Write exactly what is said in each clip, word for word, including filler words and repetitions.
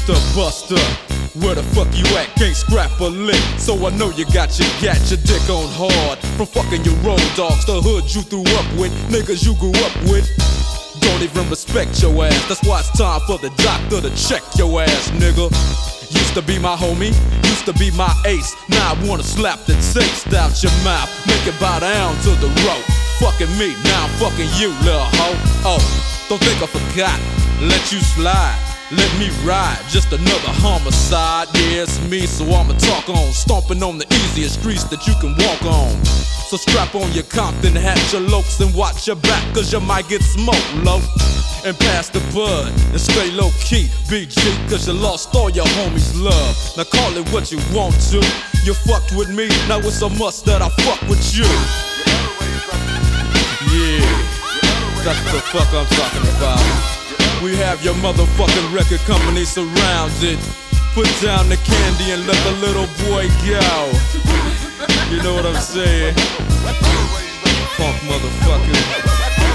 Mister Buster, where the fuck you at? Can't scrap a lick, so I know you got your gat, your dick on hard. From fucking your road dogs, the hood you threw up with, niggas you grew up with. Don't even respect your ass, that's why it's time for the doctor to check your ass, nigga. Used to be my homie, used to be my ace. Now I wanna slap the taste out your mouth, make it bow down to the rope. Fucking me, now I'm fucking you, little hoe. Oh, don't think I forgot, let you slide, let me ride. Just another homicide, yeah, it's me, so I'ma talk on. Stomping on the easiest streets that you can walk on. So strap on your Compton hat, your lokes, and watch your back, cause you might get smoked, low. And pass the bud, and stay low key, B G, cause you lost all your homies' love. Now call it what you want to. You fucked with me, now it's a must that I fuck with you. Yeah, that's the fuck I'm talking about. We have your motherfucking record company surrounded. Put down the candy and let the little boy go. You know what I'm saying? Funk motherfucker.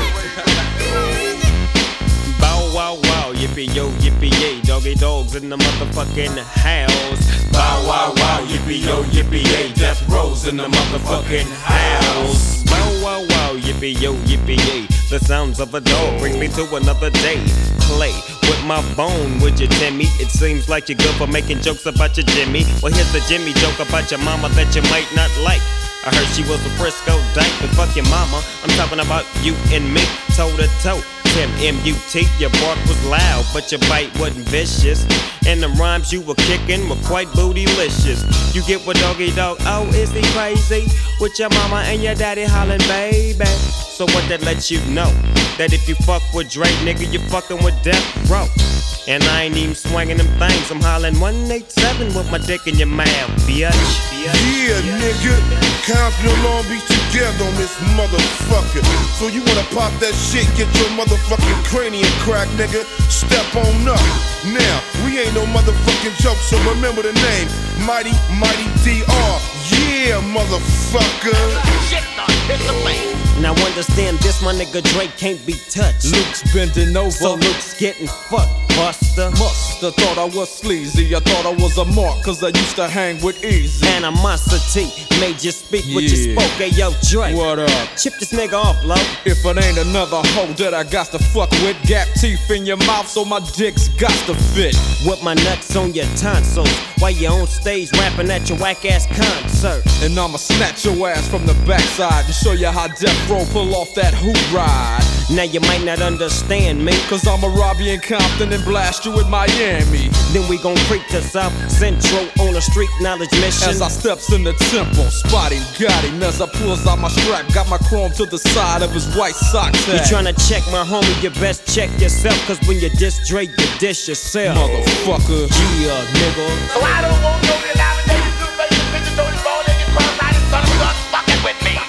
Bow wow wow, yippee yo, yippee yay, doggy dogs in the motherfucking house. Bow wow wow, yippee yo, yippee yay, death rows in the motherfucking house. Bow wow wow, yippee yo, yippee yay, the sounds of a dog bring me to another day. Play with my bone, would you, Timmy? It seems like you're good for making jokes about your Jimmy. Well, here's the Jimmy joke about your mama that you might not like. I heard she was a Frisco dyke, but fuck your mama. I'm talking about you and me, toe to toe. Tim M U T, your bark was loud, but your bite wasn't vicious. And the rhymes you were kicking were quite bootylicious. You get what doggy dog, oh, is he crazy? With your mama and your daddy hollering, baby. So what that lets you know? That if you fuck with Drake, nigga, you fucking with Death Row. And I ain't even swinging them things, I'm hollering one eighty-seven with my dick in your mouth, bitch. Yeah, nigga, Compton and Long Beach together on this motherfucker. So you wanna pop that shit, get your motherfucking cranium crack, nigga. Step on up. Now, we ain't no motherfucking joke, so remember the name, Mighty Mighty D R. Yeah, motherfucker. Shit, dog, hit the face. Now understand this, my nigga Drake can't be touched. Luke's bending over, So Luke's getting fucked, Buster. Musta thought I was sleazy, I thought I was a mark, cause I used to hang with Easy. Animosity made you speak what you Yeah. spoke, hey yo Drake. What up? Chip this nigga off, low. If it ain't another hoe that I got to fuck with, gap teeth in your mouth so my dick's got to fit. With my nuts on your tonsils, while you on stage rapping at your whack ass concert. And I'ma snatch your ass from the backside and show you how Death Row pull off that hoop ride. Now you might not understand me, Cause I'ma rob you in Compton and blast you in Miami. then we gon' creep to South Central on a street knowledge mission. As I steps in the temple, spotting got him as I pulls out my strap, got my chrome to the side of his white socks. You tryna check my homie, you best check yourself, cause when you diss Drake, you diss yourself. Motherfucker. Yeah, nigga. So I don't want no denomination to face the bitches, don't involve any cross-eyed son of a gun fucking with me.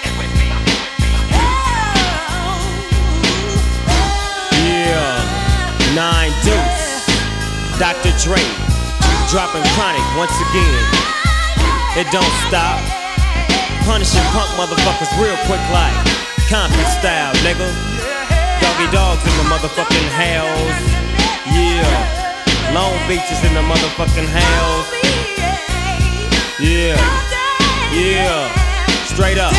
Yeah, Nine Deuce, Doctor Dre, dropping chronic once again. It don't stop. Punishing punk motherfuckers real quick like Compton style, nigga. Doggy dogs in the motherfucking house. Yeah, Long Beach is in the motherfucking house. Yeah, yeah, straight up.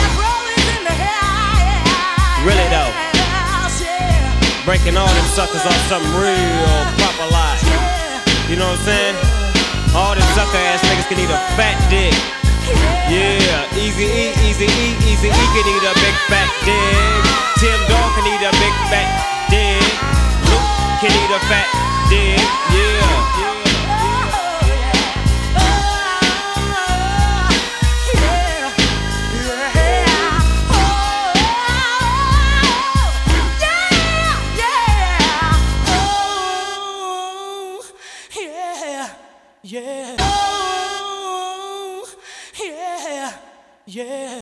Really though. Breaking all them suckers off something real proper like. You know what I'm saying? All them sucker ass niggas can eat a fat dick. Yeah, Easy E, Easy E, Easy E can eat a big fat dick. Tim Dog can eat a big fat dick. Luke can eat a fat dick. Yeah.